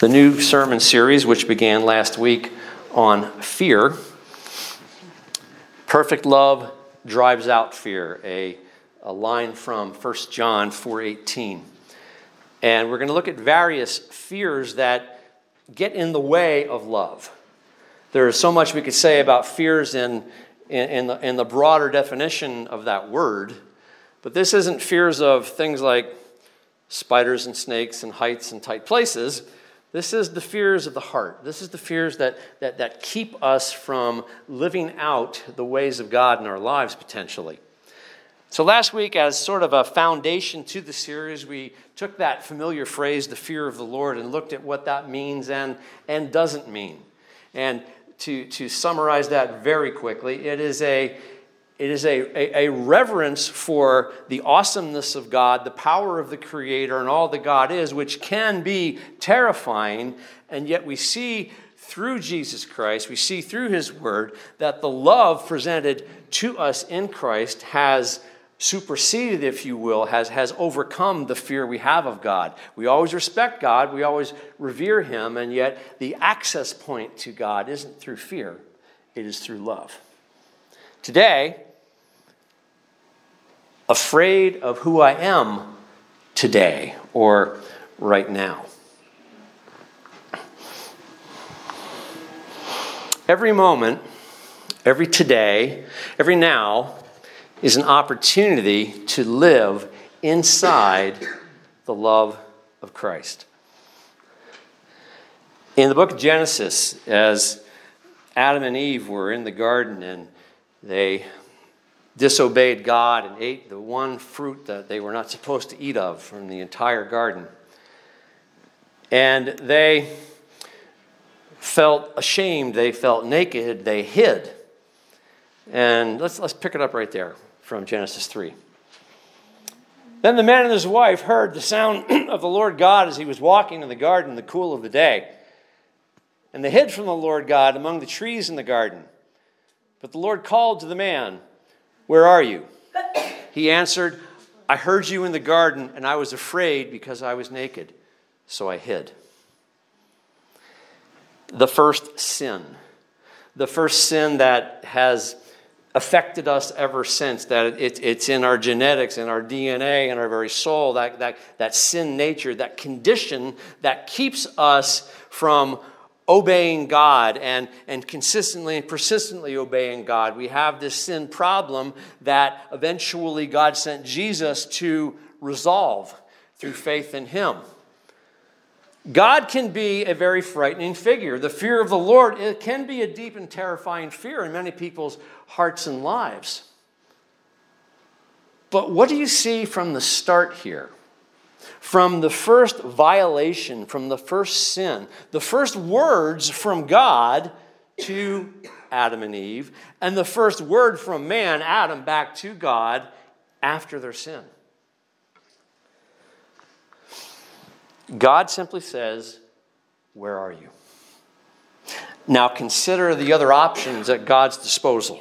The new sermon series, which began last week on fear. Perfect love drives out fear, a line from 1 John 4:18. And we're going to look at various fears that get in the way of love. There is so much we could say about fears in the broader definition of that word, but this isn't fears of things like spiders and snakes and heights and tight places. This is the fears of the heart. This is the fears that keep us from living out the ways of God in our lives, potentially. So last week, as sort of a foundation to the series, we took that familiar phrase, the fear of the Lord, and looked at what that means and doesn't mean. And to summarize that very quickly, it is a reverence for the awesomeness of God, the power of the Creator, and all that God is, which can be terrifying, and yet we see through Jesus Christ, we see through His Word, that the love presented to us in Christ has superseded, if you will, has overcome the fear we have of God. We always respect God, we always revere Him, and yet the access point to God isn't through fear, it is through love. Today, afraid of who I am today or right now. Every moment, every today, every now is an opportunity to live inside the love of Christ. In the book of Genesis, as Adam and Eve were in the garden and they disobeyed God and ate the one fruit that they were not supposed to eat of from the entire garden. And they felt ashamed, they felt naked, they hid. And let's pick it up right there from Genesis 3. Then the man and his wife heard the sound of the Lord God as he was walking in the garden in the cool of the day. And they hid from the Lord God among the trees in the garden. But the Lord called to the man, "Where are you?" He answered, "I heard you in the garden, and I was afraid because I was naked, so I hid." The first sin that has affected us ever since, that it's in our genetics, in our DNA, in our very soul, that sin nature, that condition that keeps us from obeying God and consistently and persistently obeying God. We have this sin problem that eventually God sent Jesus to resolve through faith in Him. God can be a very frightening figure. The fear of the Lord, it can be a deep and terrifying fear in many people's hearts and lives. But what do you see from the start here? From the first violation, from the first sin, the first words from God to Adam and Eve, and the first word from man, Adam, back to God after their sin. God simply says, "Where are you?" Now consider the other options at God's disposal.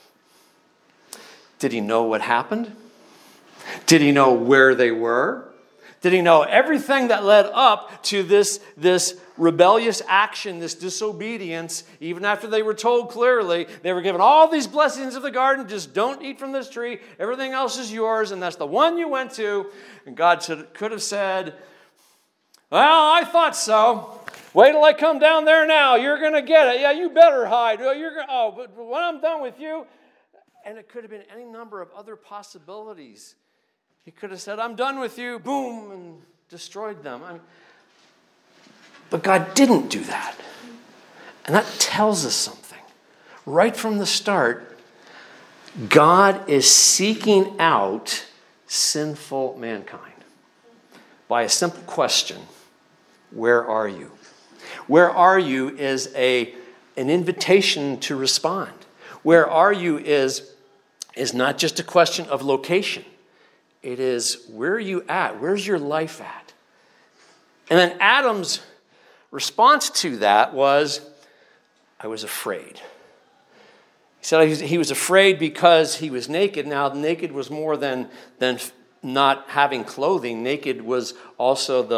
Did He know what happened? Did He know where they were? Did He know everything that led up to this rebellious action, this disobedience, even after they were told clearly, they were given all these blessings of the garden, just don't eat from this tree, everything else is yours, and that's the one you went to. And God could have said, "Well, I thought so. Wait till I come down there now. You're going to get it. Yeah, you better hide. But when I'm done with you." And it could have been any number of other possibilities. He could have said, "I'm done with you," boom, and destroyed them. But God didn't do that. And that tells us something. Right from the start, God is seeking out sinful mankind by a simple question: where are you? Where are you is an invitation to respond. Where are you is not just a question of location. It is, where are you at? Where's your life at? And then Adam's response to that was, "I was afraid." He said he was afraid because he was naked. Now, naked was more than not having clothing. Naked was also the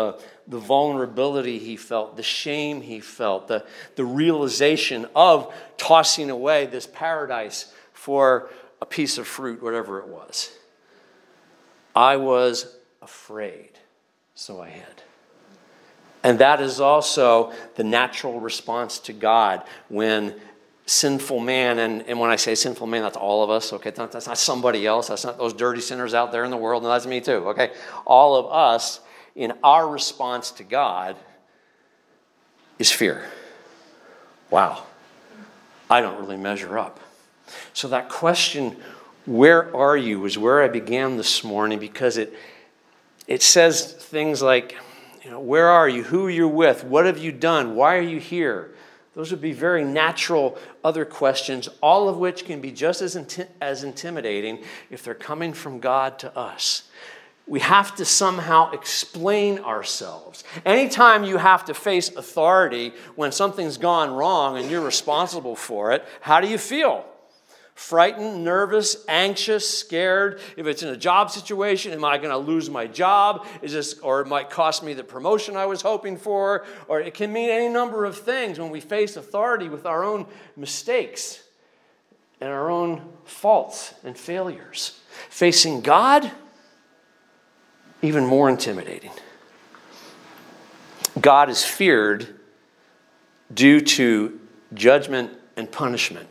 the vulnerability he felt, the shame he felt, the realization of tossing away this paradise for a piece of fruit, whatever it was. I was afraid, so I hid. And that is also the natural response to God when sinful man, and when I say sinful man, that's all of us, okay? That's not somebody else. That's not those dirty sinners out there in the world. No, that's me too, okay? All of us, in our response to God, is fear. Wow, I don't really measure up. So that question, where are you, is where I began this morning, because it says things like, where are you? Who are you with? What have you done? Why are you here? Those would be very natural other questions, all of which can be just as intimidating if they're coming from God to us. We have to somehow explain ourselves. Anytime you have to face authority when something's gone wrong and you're responsible for it, how do you feel? Frightened, nervous, anxious, scared. If it's in a job situation, am I going to lose my job? Or it might cost me the promotion I was hoping for? Or it can mean any number of things when we face authority with our own mistakes and our own faults and failures. Facing God, even more intimidating. God is feared due to judgment and punishment.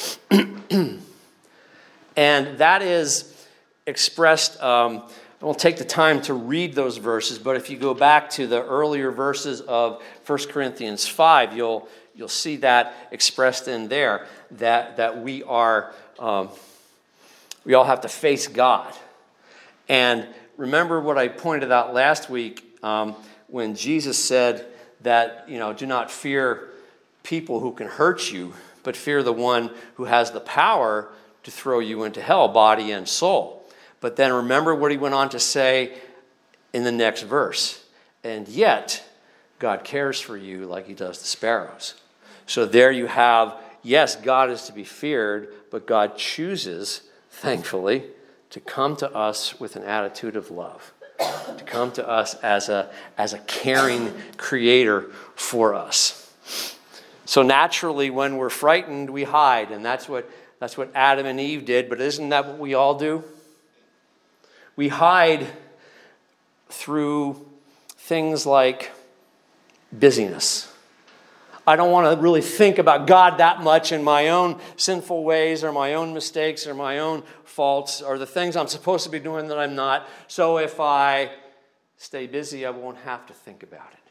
And that is expressed, I won't take the time to read those verses, but if you go back to the earlier verses of 1 Corinthians 5, you'll see that expressed in there, that we all have to face God. And remember what I pointed out last week when Jesus said that, do not fear people who can hurt you, but fear the one who has the power to throw you into hell, body and soul. But then remember what he went on to say in the next verse. And yet, God cares for you like he does the sparrows. So there you have, yes, God is to be feared, but God chooses, thankfully, to come to us with an attitude of love, to come to us as a caring creator for us. So naturally, when we're frightened, we hide, and that's what Adam and Eve did, but isn't that what we all do? We hide through things like busyness. I don't want to really think about God that much in my own sinful ways or my own mistakes or my own faults or the things I'm supposed to be doing that I'm not. So if I stay busy, I won't have to think about it.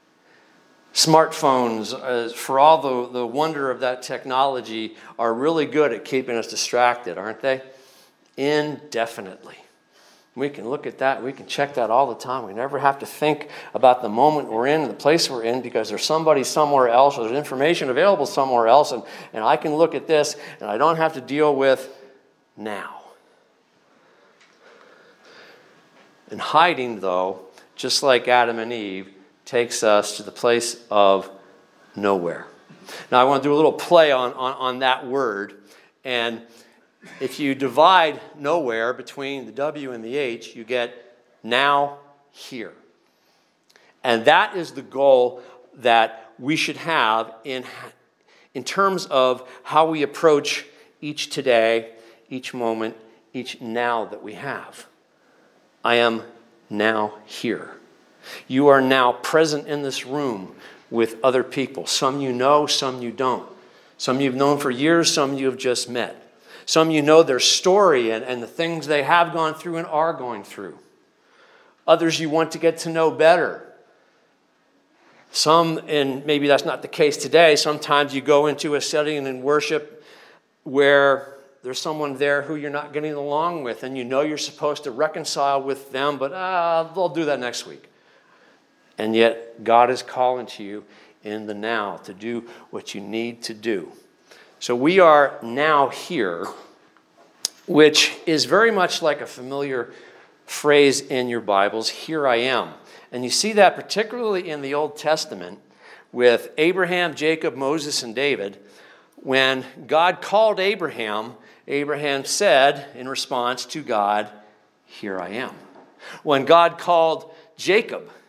Smartphones, for all the wonder of that technology, are really good at keeping us distracted, aren't they? Indefinitely. We can look at that. We can check that all the time. We never have to think about the moment we're in and the place we're in because there's somebody somewhere else or there's information available somewhere else and I can look at this and I don't have to deal with now. And hiding, though, just like Adam and Eve, takes us to the place of nowhere. Now, I want to do a little play on that word. And if you divide nowhere between the W and the H, you get now, here. And that is the goal that we should have in terms of how we approach each today, each moment, each now that we have. I am now here. You are now present in this room with other people. Some you know, some you don't. Some you've known for years, some you have just met. Some you know their story and the things they have gone through and are going through. Others you want to get to know better. Some, and maybe that's not the case today, sometimes you go into a setting in worship where there's someone there who you're not getting along with and you know you're supposed to reconcile with them, but they'll do that next week. And yet God is calling to you in the now to do what you need to do. So we are now here, which is very much like a familiar phrase in your Bibles, here I am. And you see that particularly in the Old Testament with Abraham, Jacob, Moses, and David. When God called Abraham, Abraham said in response to God, here I am. When God called Jacob,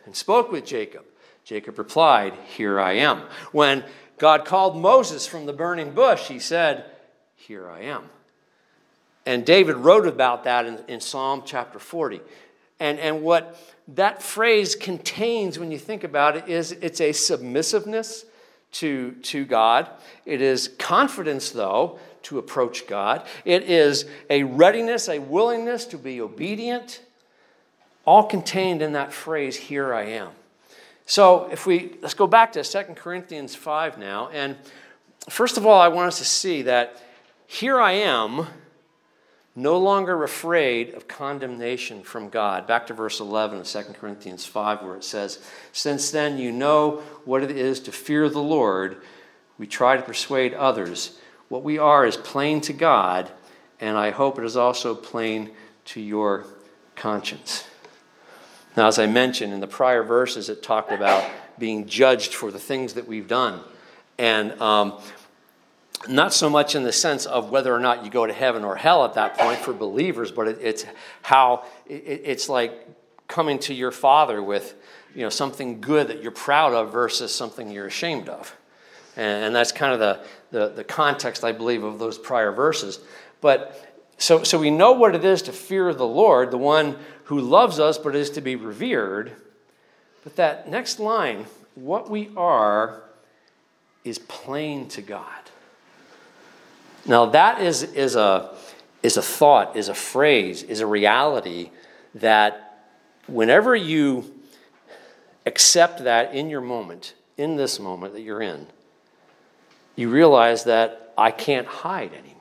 and spoke with Jacob. Jacob replied, "Here I am." When God called Moses from the burning bush, he said, "Here I am." And David wrote about that in Psalm chapter 40. And what that phrase contains, when you think about it, is it's a submissiveness to God. It is confidence, though, to approach God. It is a readiness, a willingness to be obedient, all contained in that phrase, "Here I am." So let's go back to 2 Corinthians 5 now. And first of all, I want us to see that here I am, no longer afraid of condemnation from God. Back to verse 11 of 2 Corinthians 5, where it says, "Since then you know what it is to fear the Lord, we try to persuade others. What we are is plain to God, and I hope it is also plain to your conscience." Now, as I mentioned, in the prior verses, it talked about being judged for the things that we've done. And not so much in the sense of whether or not you go to heaven or hell at that point for believers, but it's how it's like coming to your Father with something good that you're proud of versus something you're ashamed of. And that's kind of the context, I believe, of those prior verses. But so we know what it is to fear the Lord, the one who loves us but is to be revered. But that next line, what we are, is plain to God. Now that is a thought, is a phrase, is a reality that whenever you accept that in your moment, in this moment that you're in, you realize that I can't hide anymore.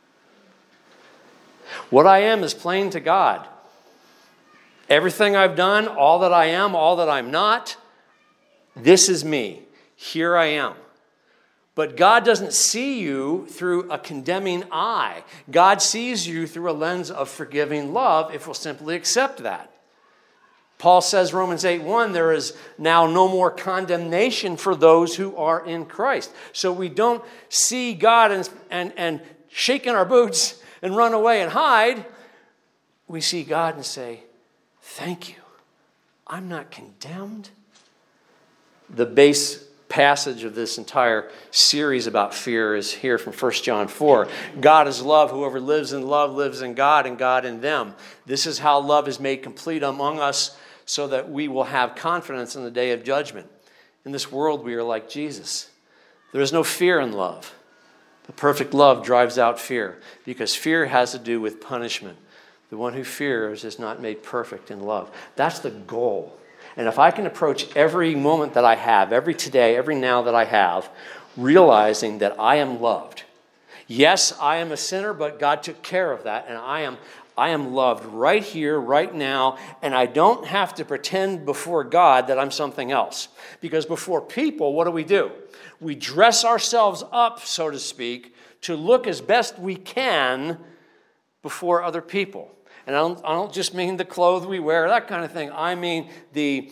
What I am is plain to God. Everything I've done, all that I am, all that I'm not, this is me. Here I am. But God doesn't see you through a condemning eye. God sees you through a lens of forgiving love if we'll simply accept that. Paul says, Romans 8:1, there is now no more condemnation for those who are in Christ. So we don't see God and shaking our boots and run away and hide. We see God and say, thank you. I'm not condemned. The base passage of this entire series about fear is here from 1 John 4. God is love. Whoever lives in love lives in God and God in them. This is how love is made complete among us so that we will have confidence in the day of judgment. In this world, we are like Jesus. There is no fear in love. But perfect love drives out fear because fear has to do with punishment. The one who fears is not made perfect in love. That's the goal. And if I can approach every moment that I have, every today, every now that I have, realizing that I am loved. Yes, I am a sinner, but God took care of that, and I am loved right here, right now, and I don't have to pretend before God that I'm something else. Because before people, what do? We dress ourselves up, so to speak, to look as best we can before other people. And I don't just mean the clothes we wear, that kind of thing. I mean the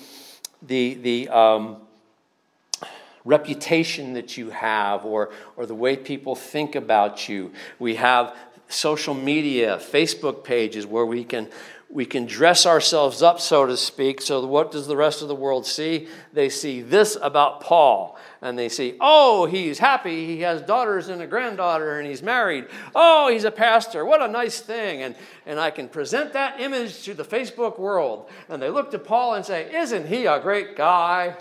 reputation that you have or the way people think about you. We have social media, Facebook pages where we can dress ourselves up, so to speak. So what does the rest of the world see? They see this about Paul. And they see, oh, he's happy. He has daughters and a granddaughter and he's married. Oh, he's a pastor. What a nice thing. And I can present that image to the Facebook world. And they look to Paul and say, isn't he a great guy?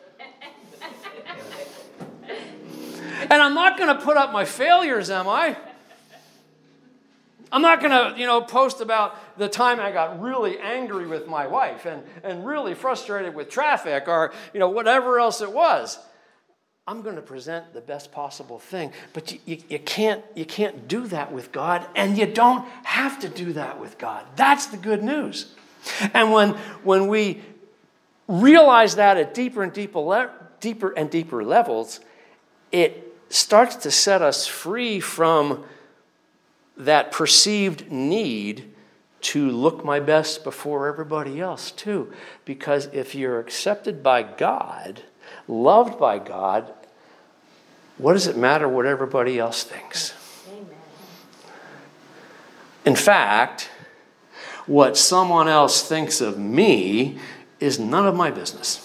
And I'm not going to put up my failures, am I? I'm not going to, post about the time I got really angry with my wife and really frustrated with traffic or, whatever else it was. I'm going to present the best possible thing. But you can't do that with God, and you don't have to do that with God. That's the good news. And when we realize that at deeper and deeper levels, it starts to set us free from that perceived need to look my best before everybody else too. Because if you're accepted by God, loved by God, what does it matter what everybody else thinks? Amen. In fact, what someone else thinks of me is none of my business.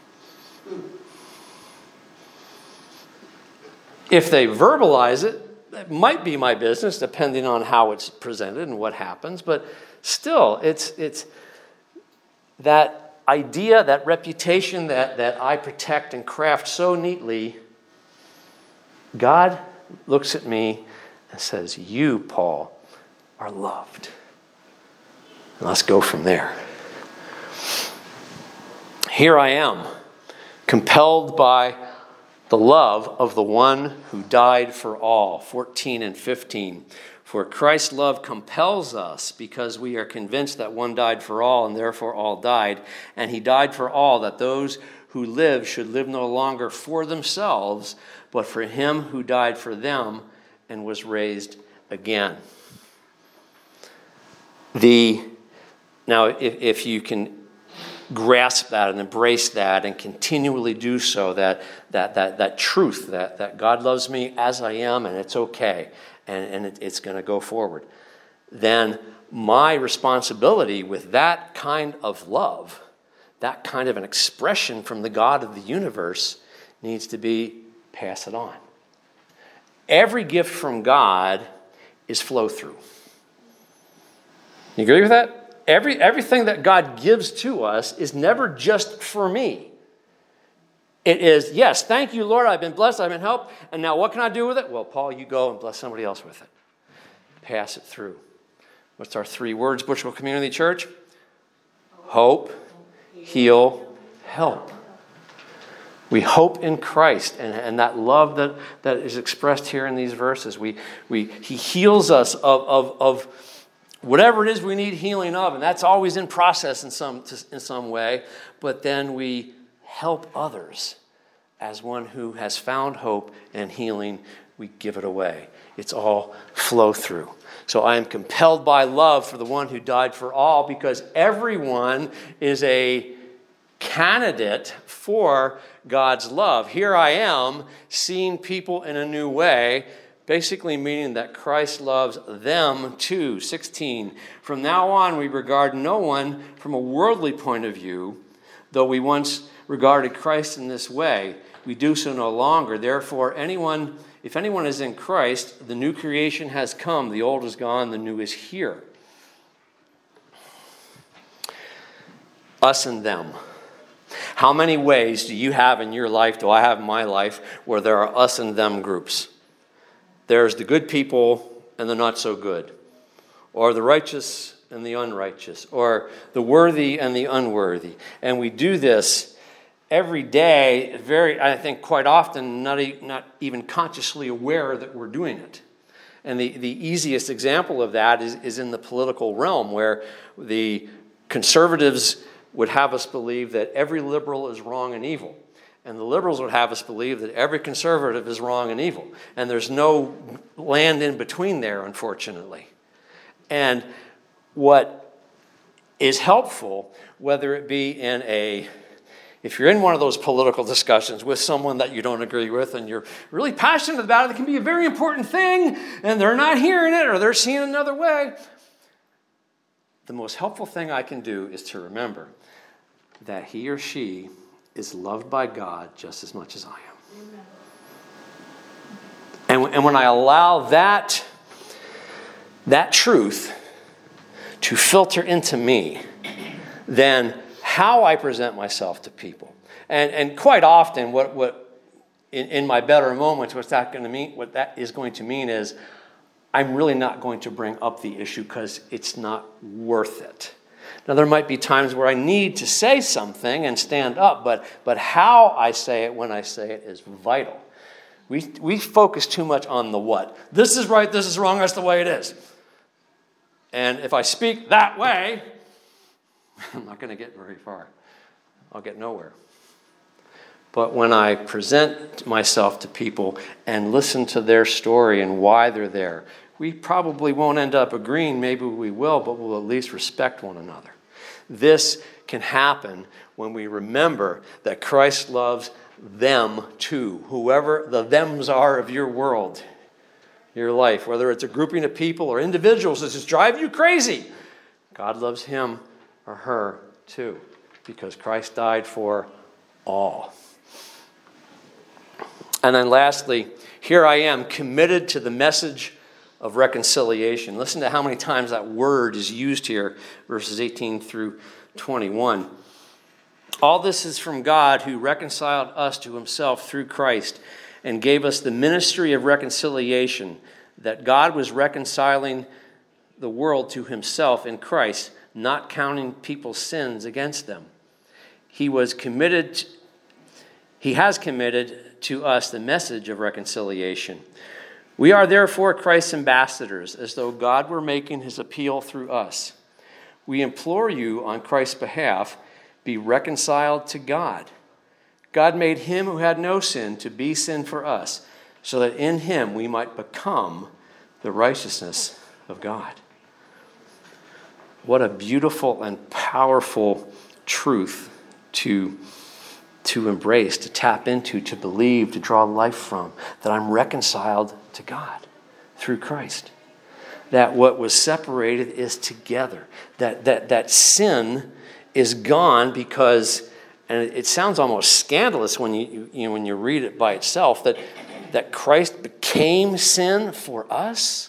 If they verbalize it, it might be my business, depending on how it's presented and what happens. But still, it's that idea, that reputation that I protect and craft so neatly. God looks at me and says, you, Paul, are loved. And let's go from there. Here I am, compelled by the love of the one who died for all. 14 and 15. For Christ's love compels us because we are convinced that one died for all and therefore all died. And he died for all, that those who live should live no longer for themselves, but for him who died for them and was raised again. Now, if you can grasp that and embrace that and continually do so, that truth that God loves me as I am and it's okay and it's going to go forward, then my responsibility with that kind of love, that kind of an expression from the God of the universe, needs to be pass it on. Every gift from God is flow through. You agree with that? Everything that God gives to us is never just for me. It is, yes, thank you, Lord, I've been blessed, I've been helped, and now what can I do with it? Well, Paul, you go and bless somebody else with it. Pass it through. What's our 3 words, Bushwick Community Church? Hope, heal, help. We hope in Christ and that love that is expressed here in these verses. He heals us of whatever it is we need healing of, and that's always in process in some way. But then we help others as one who has found hope and healing. We give it away. It's all flow through. So I am compelled by love for the one who died for all, because everyone is a candidate for God's love. Here I am seeing people in a new way, basically meaning that Christ loves them too. 16, from now on we regard no one from a worldly point of view, though we once regarded Christ in this way. We do so no longer. Therefore, if anyone is in Christ, the new creation has come. The old is gone, the new is here. Us and them. How many ways do you have in your life, do I have in my life, where there are us and them groups? There's the good people and the not so good, or the righteous and the unrighteous, or the worthy and the unworthy. And we do this every day, I think quite often, not even consciously aware that we're doing it. And the easiest example of that is in the political realm, where the conservatives would have us believe that every liberal is wrong and evil. And the liberals would have us believe that every conservative is wrong and evil. And there's no land in between there, unfortunately. And what is helpful, whether it be if you're in one of those political discussions with someone that you don't agree with and you're really passionate about it, it can be a very important thing, and they're not hearing it or they're seeing it another way. The most helpful thing I can do is to remember that he or she is loved by God just as much as I am. And when I allow that truth to filter into me, then how I present myself to people. And quite often, what in my better moments, what that is going to mean is I'm really not going to bring up the issue because it's not worth it. Now, there might be times where I need to say something and stand up, but how I say it when I say it is vital. We focus too much on the what. This is right, this is wrong, that's the way it is. And if I speak that way, I'm not going to get very far. I'll get nowhere. But when I present myself to people and listen to their story and why they're there, we probably won't end up agreeing. Maybe we will, but we'll at least respect one another. This can happen when we remember that Christ loves them too. Whoever the thems are of your world, your life, whether it's a grouping of people or individuals that just drive you crazy, God loves him or her too. because Christ died for all. And then lastly, here I am committed to the message of reconciliation. Listen to how many times that word is used here, verses 18 through 21. All this is from God, who reconciled us to himself through Christ and gave us the ministry of reconciliation, that God was reconciling the world to himself in Christ, not counting people's sins against them. He has committed to us the message of reconciliation. We are therefore Christ's ambassadors, as though God were making his appeal through us. We implore you on Christ's behalf, be reconciled to God. God made him who had no sin to be sin for us, so that in him we might become the righteousness of God. What a beautiful and powerful truth to embrace, to tap into, to believe, to draw life from, that I'm reconciled to God through Christ. That what was separated is together. That sin is gone because, and it sounds almost scandalous when you read it by itself, that Christ became sin for us.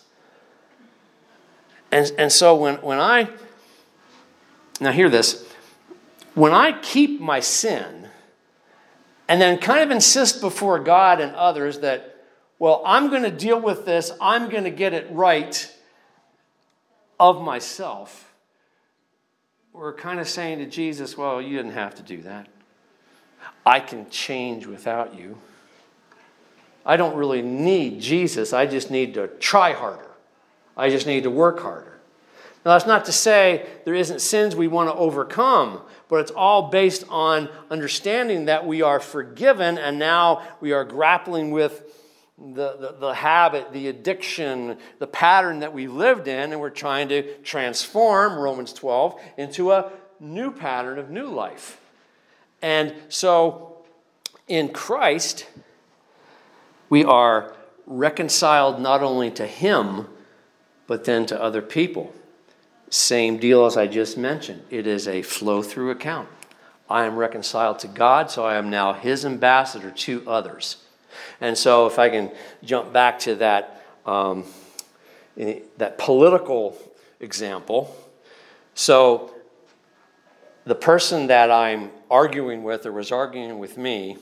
And so when I, now hear this, when I keep my sin and then kind of insist before God and others that, well, I'm going to deal with this, I'm going to get it right of myself, we're kind of saying to Jesus, well, you didn't have to do that. I can change without you. I don't really need Jesus. I just need to try harder. I just need to work harder. Now, that's not to say there isn't sins we want to overcome, but it's all based on understanding that we are forgiven, and now we are grappling with the habit, the addiction, the pattern that we lived in, and we're trying to transform, Romans 12, into a new pattern of new life. And so, in Christ, we are reconciled not only to him, but then to other people. Same deal as I just mentioned. It is a flow-through account. I am reconciled to God, so I am now his ambassador to others. And so if I can jump back to that political example. So the person that I'm arguing with or was arguing with me,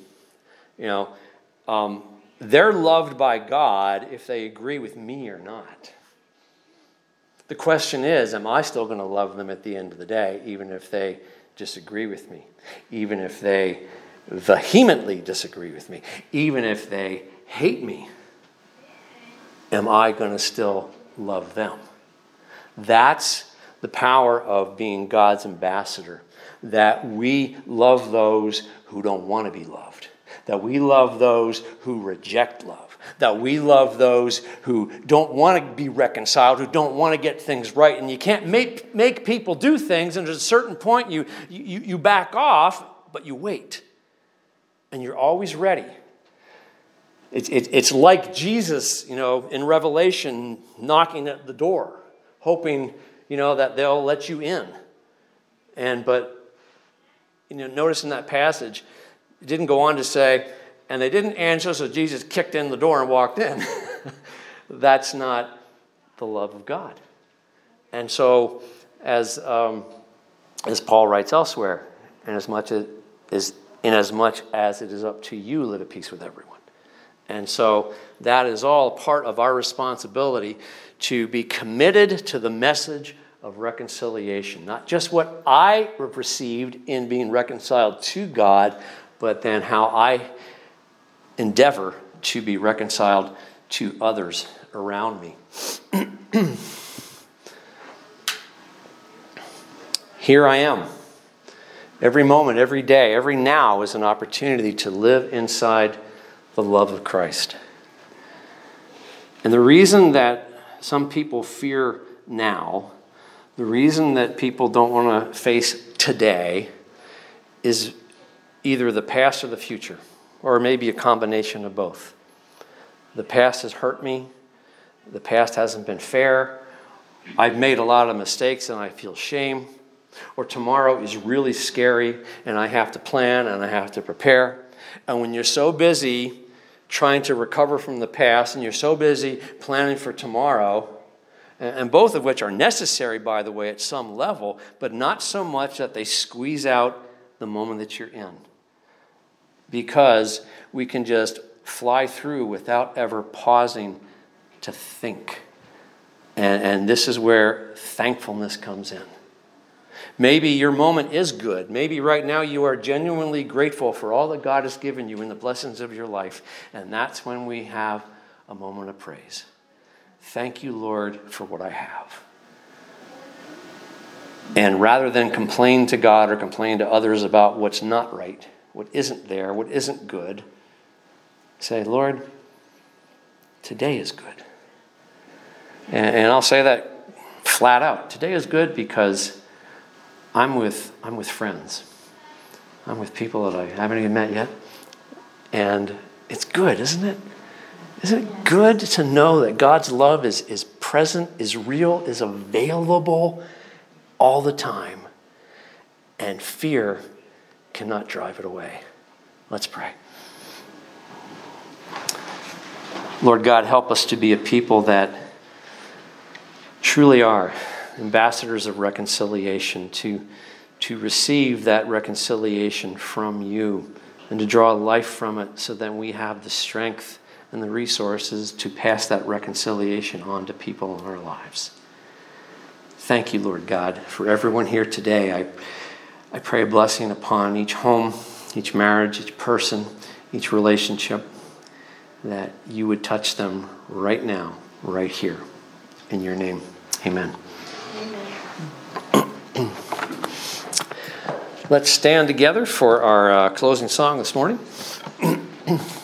they're loved by God if they agree with me or not. The question is, am I still going to love them at the end of the day, even if they disagree with me, even if they vehemently disagree with me, even if they hate me? Am I going to still love them? That's the power of being God's ambassador, that we love those who don't want to be loved, that we love those who reject love, that we love those who don't want to be reconciled, who don't want to get things right. And you can't make people do things, and at a certain point you back off, but you wait. And you're always ready. It's like Jesus, in Revelation, knocking at the door, hoping, that they'll let you in. But notice in that passage, it didn't go on to say, and they didn't answer, so Jesus kicked in the door and walked in. That's not the love of God. And so, as Paul writes elsewhere, inasmuch as it is up to you, live at peace with everyone. And so that is all part of our responsibility to be committed to the message of reconciliation. Not just what I received in being reconciled to God, but then how I endeavor to be reconciled to others around me. Here I am. Every moment, every day, every now is an opportunity to live inside the love of Christ. And the reason that some people fear now, the reason that people don't want to face today, is either the past or the future, or maybe a combination of both. The past has hurt me. The past hasn't been fair. I've made a lot of mistakes and I feel shame. Or tomorrow is really scary and I have to plan and I have to prepare. And when you're so busy trying to recover from the past and you're so busy planning for tomorrow, and both of which are necessary, by the way, at some level, but not so much that they squeeze out the moment that you're in. Because we can just fly through without ever pausing to think. And this is where thankfulness comes in. Maybe your moment is good. Maybe right now you are genuinely grateful for all that God has given you in the blessings of your life. And that's when we have a moment of praise. Thank you, Lord, for what I have. And rather than complain to God or complain to others about what's not right, what isn't there, what isn't good, say, Lord, today is good. And I'll say that flat out. Today is good because I'm with friends. I'm with people that I haven't even met yet. And it's good, isn't it? Isn't it good to know that God's love is present, is real, is available all the time, and fear cannot drive it away? Let's pray. Lord God, help us to be a people that truly are ambassadors of reconciliation, to receive that reconciliation from you and to draw life from it so that we have the strength and the resources to pass that reconciliation on to people in our lives. Thank you, Lord God, for everyone here today. I pray a blessing upon each home, each marriage, each person, each relationship, that you would touch them right now, right here. In your name, amen. Let's stand together for our closing song this morning.